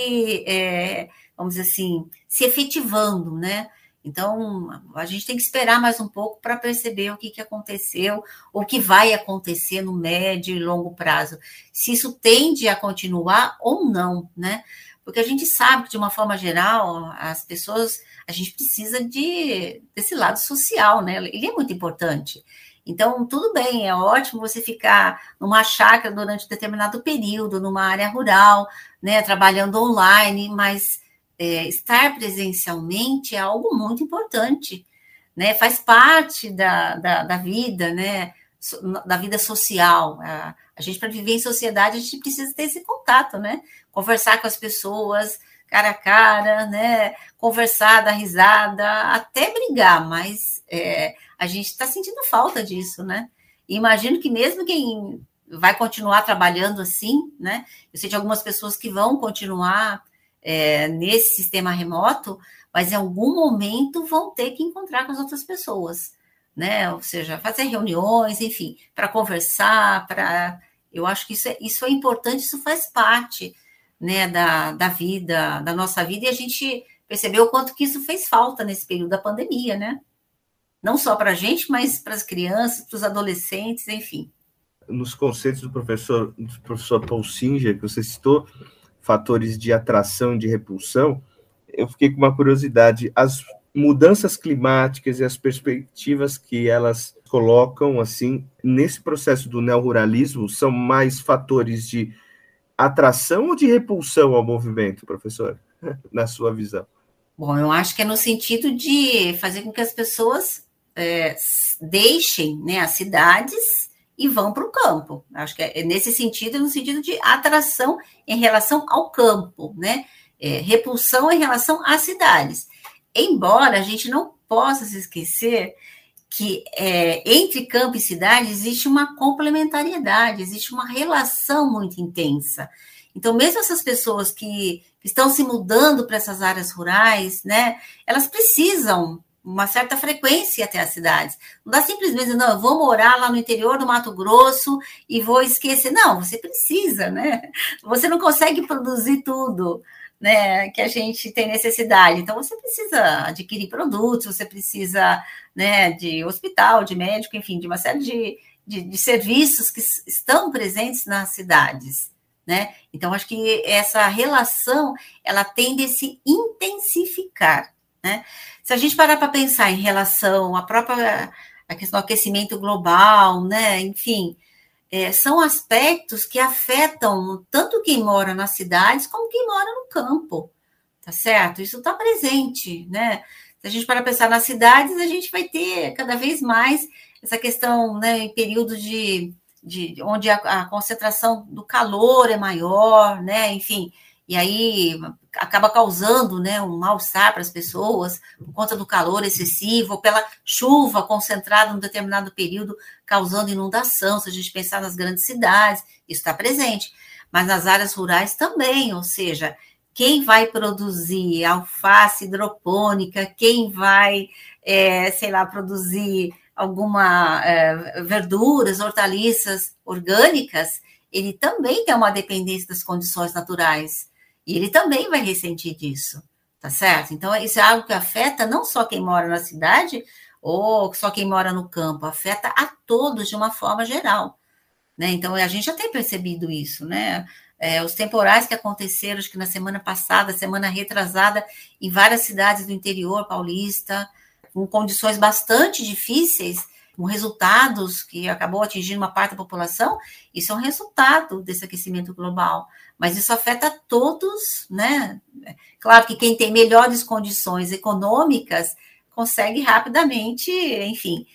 vamos dizer assim, se efetivando, né? Então, a gente tem que esperar mais um pouco para perceber o que aconteceu, ou o que vai acontecer no médio e longo prazo. Se isso tende a continuar ou não, né? Porque a gente sabe que, de uma forma geral, as pessoas, a gente precisa desse lado social, né? Ele é muito importante. Então, tudo bem, é ótimo você ficar numa chácara durante um determinado período, numa área rural, né? Trabalhando online, mas estar presencialmente é algo muito importante, né? Faz parte da vida, né? Da vida social. A gente, para viver em sociedade, a gente precisa ter esse contato, né? Conversar com as pessoas cara a cara, né? Conversar, dar risada, até brigar, mas a gente está sentindo falta disso, né? E imagino que mesmo quem vai continuar trabalhando assim, né? Eu sei de algumas pessoas que vão continuar nesse sistema remoto, mas em algum momento vão ter que encontrar com as outras pessoas, né? Ou seja, fazer reuniões, enfim, para conversar, eu acho que isso é importante, isso faz parte, né, da vida, da nossa vida, e a gente percebeu o quanto que isso fez falta nesse período da pandemia, né? Não só para a gente, mas para as crianças, para os adolescentes, enfim. Nos conceitos do professor Paul Singer, que você citou, fatores de atração e de repulsão, eu fiquei com uma curiosidade. As mudanças climáticas e as perspectivas que elas colocam, assim, nesse processo do neoruralismo, são mais fatores de atração ou de repulsão ao movimento, professor, na sua visão? Bom, eu acho que é no sentido de fazer com que as pessoas deixem, né, as cidades e vão para o campo. Acho que é nesse sentido, no sentido de atração em relação ao campo, né? Repulsão em relação às cidades. Embora a gente não possa se esquecer que entre campo e cidade existe uma complementariedade, existe uma relação muito intensa. Então, mesmo essas pessoas que estão se mudando para essas áreas rurais, né, elas precisam uma certa frequência até as cidades. Não dá simplesmente, não, eu vou morar lá no interior do Mato Grosso e vou esquecer. Não, você precisa, né? Você não consegue produzir tudo, né, que a gente tem necessidade. Então, você precisa adquirir produtos, você precisa, né, de hospital, de médico, enfim, de uma série de serviços que estão presentes nas cidades, né? Então, acho que essa relação, ela tende a se intensificar, né? Se a gente parar para pensar em relação à questão do aquecimento global, né, enfim, são aspectos que afetam tanto quem mora nas cidades como quem mora no campo, tá certo? Isso está presente, né? Se a gente parar para pensar nas cidades, a gente vai ter cada vez mais essa questão, né, em períodos onde a concentração do calor é maior, né? Enfim, e aí acaba causando, né, um mal-estar para as pessoas por conta do calor excessivo, ou pela chuva concentrada em um determinado período, causando inundação. Se a gente pensar nas grandes cidades, isso está presente. Mas nas áreas rurais também, ou seja, quem vai produzir alface hidropônica, quem vai, produzir alguma verduras, hortaliças orgânicas, ele também tem uma dependência das condições naturais. E ele também vai ressentir disso, tá certo? Então, isso é algo que afeta não só quem mora na cidade ou só quem mora no campo, afeta a todos de uma forma geral, né? Então, a gente já tem percebido isso, né? Os temporais que aconteceram, acho que na semana passada, semana retrasada, em várias cidades do interior paulista, com condições bastante difíceis, com resultados que acabou atingindo uma parte da população, isso é um resultado desse aquecimento global. Mas isso afeta todos, né? Claro que quem tem melhores condições econômicas consegue rapidamente, enfim,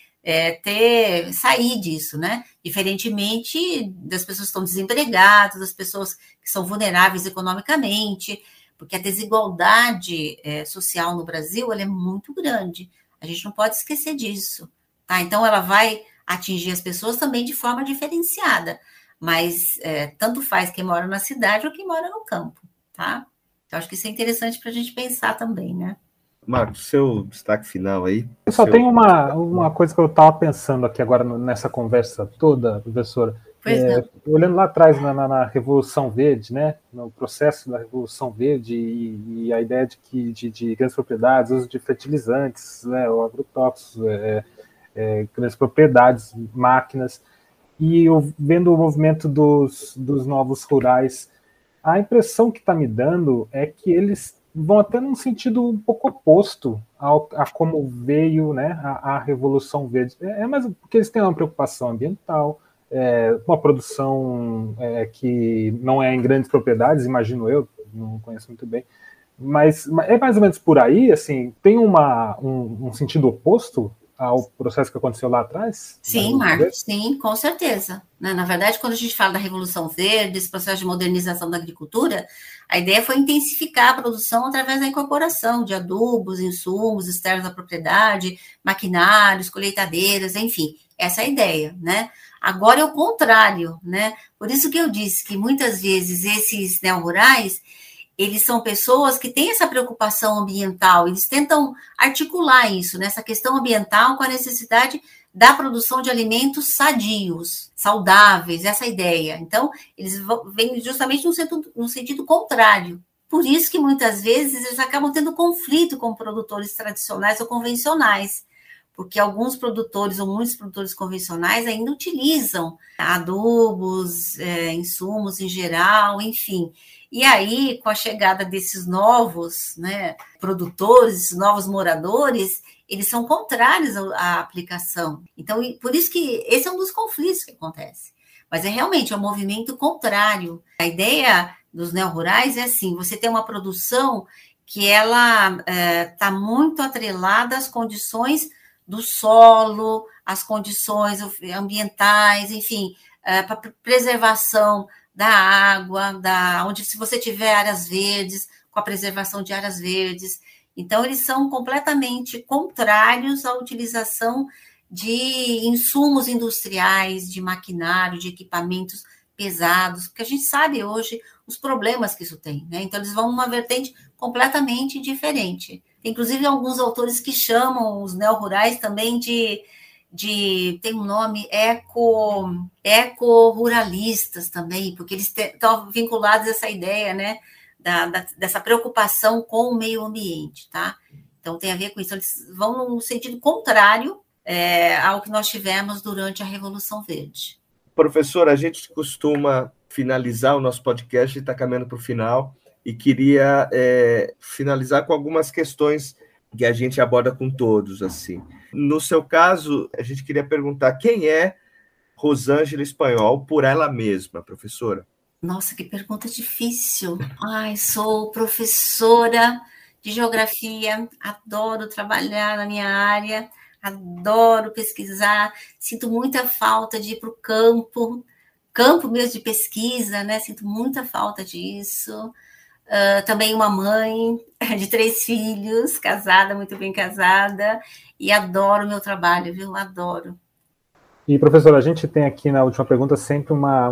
sair disso, né? Diferentemente das pessoas que estão desempregadas, das pessoas que são vulneráveis economicamente, porque a desigualdade social no Brasil ela é muito grande. A gente não pode esquecer disso. Tá? Então, ela vai atingir as pessoas também de forma diferenciada, mas tanto faz quem mora na cidade ou quem mora no campo, tá? Então, acho que isso é interessante para a gente pensar também, né? Marcos, seu destaque final aí. Eu só tenho uma coisa que eu estava pensando aqui agora nessa conversa toda, professora. Olhando lá atrás na Revolução Verde, né, no processo da Revolução Verde e a ideia de grandes propriedades, uso de fertilizantes, né, ou agrotóxicos, grandes propriedades, máquinas, e eu vendo o movimento dos novos rurais, a impressão que está me dando é que eles vão até num sentido um pouco oposto a como veio, né, a Revolução Verde. Mas porque eles têm uma preocupação ambiental, uma produção que não é em grandes propriedades, imagino eu, não conheço muito bem, Mas é mais ou menos por aí, assim, tem um sentido oposto ao processo que aconteceu lá atrás? Sim, Marcos, sim, com certeza. Na verdade, quando a gente fala da Revolução Verde, esse processo de modernização da agricultura, a ideia foi intensificar a produção através da incorporação de adubos, insumos externos à propriedade, maquinários, colheitadeiras, enfim, essa é a ideia, né? Agora é o contrário, né? Por isso que eu disse que muitas vezes esses neo-rurais, eles são pessoas que têm essa preocupação ambiental, eles tentam articular isso, nessa questão ambiental com a necessidade da produção de alimentos sadios, saudáveis, essa ideia. Então, eles vêm justamente no sentido contrário. Por isso que muitas vezes eles acabam tendo conflito com produtores tradicionais ou convencionais, porque alguns produtores ou muitos produtores convencionais ainda utilizam adubos, insumos em geral, enfim. E aí, com a chegada desses novos, né, produtores, novos moradores, eles são contrários à aplicação. Então, por isso que esse é um dos conflitos que acontece. Mas realmente um movimento contrário. A ideia dos neo-rurais é assim, você tem uma produção que ela está muito atrelada às condições do solo, às condições ambientais, enfim, para preservação da água, onde se você tiver áreas verdes, com a preservação de áreas verdes. Então, eles são completamente contrários à utilização de insumos industriais, de maquinário, de equipamentos pesados, porque a gente sabe hoje os problemas que isso tem, né? Então, eles vão numa vertente completamente diferente. Tem, inclusive, alguns autores que chamam os neo-rurais também tem um nome, eco-ruralistas também, porque eles estão vinculados a essa ideia, né, dessa preocupação com o meio ambiente, tá? Então, tem a ver com isso. Eles vão no sentido contrário ao que nós tivemos durante a Revolução Verde. Professora, a gente costuma finalizar o nosso podcast e está caminhando para o final, e queria finalizar com algumas questões que a gente aborda com todos, assim. No seu caso, a gente queria perguntar quem é Rosângela Espanhol por ela mesma, professora? Nossa, que pergunta difícil. Sou professora de geografia, adoro trabalhar na minha área, adoro pesquisar, sinto muita falta de ir para o campo mesmo de pesquisa, né? Sinto muita falta disso. Também uma mãe de 3 filhos, casada, muito bem casada, e adoro o meu trabalho, viu? Adoro. E, professora, a gente tem aqui na última pergunta sempre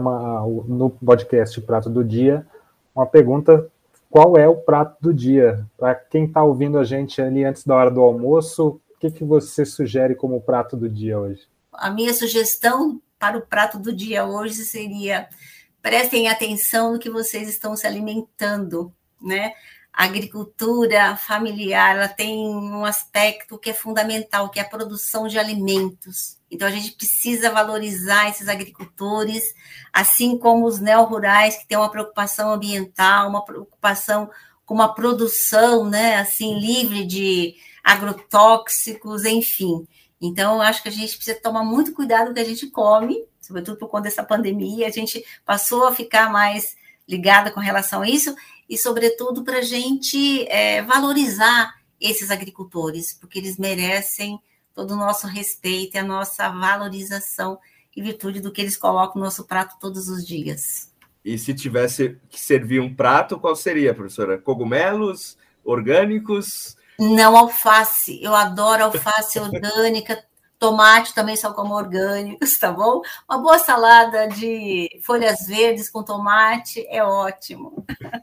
no podcast Prato do Dia, uma pergunta: qual é o prato do dia? Para quem está ouvindo a gente ali antes da hora do almoço, o que você sugere como prato do dia hoje? A minha sugestão para o prato do dia hoje seria: prestem atenção no que vocês estão se alimentando, né? A agricultura familiar, ela tem um aspecto que é fundamental, que é a produção de alimentos. Então, a gente precisa valorizar esses agricultores, assim como os neo-rurais, que têm uma preocupação ambiental, uma preocupação com uma produção, né, assim, livre de agrotóxicos, enfim. Então, eu acho que a gente precisa tomar muito cuidado com o que a gente come, sobretudo por conta dessa pandemia. A gente passou a ficar mais ligada com relação a isso, e, sobretudo, para a gente valorizar esses agricultores, porque eles merecem todo o nosso respeito e a nossa valorização em virtude do que eles colocam no nosso prato todos os dias. E se tivesse que servir um prato, qual seria, professora? Cogumelos orgânicos? Não, alface. Eu adoro alface orgânica. Tomate também só como orgânicos, tá bom? Uma boa salada de folhas verdes com tomate é ótimo.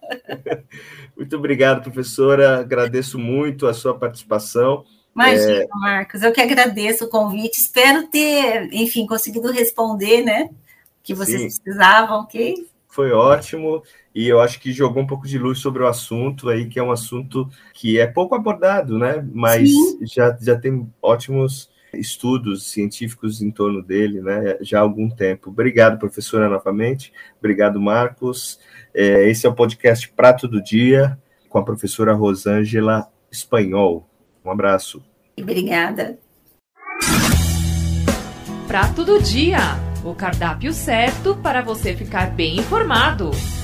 Muito obrigado, professora. Agradeço muito a sua participação. Imagina, Marcos, eu que agradeço o convite. Espero ter, enfim, conseguido responder, né? Que vocês precisavam, ok? Foi ótimo, e eu acho que jogou um pouco de luz sobre o assunto aí, que é um assunto que é pouco abordado, né? Mas já tem ótimos estudos científicos em torno dele, né? Já há algum tempo. Obrigado, professora, novamente. Obrigado, Marcos. Esse é o podcast Prato do Dia, com a professora Rosângela Espanhol. Um abraço. Obrigada. Prato do Dia, o cardápio certo para você ficar bem informado.